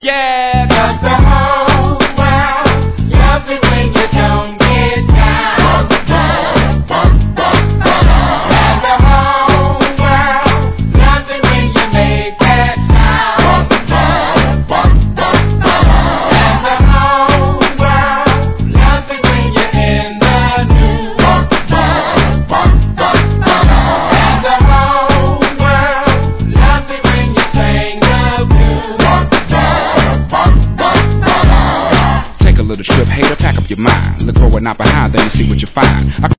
Yeah, 'cause the whole world loves it when you don't get down. And the whole world loves it when you make that sound. And the whole world loves it when you're in the news. And the whole world loves it when you sing the blues. take a little trip, hater, pack up your mind. Look forward, not behind, then you see what you find.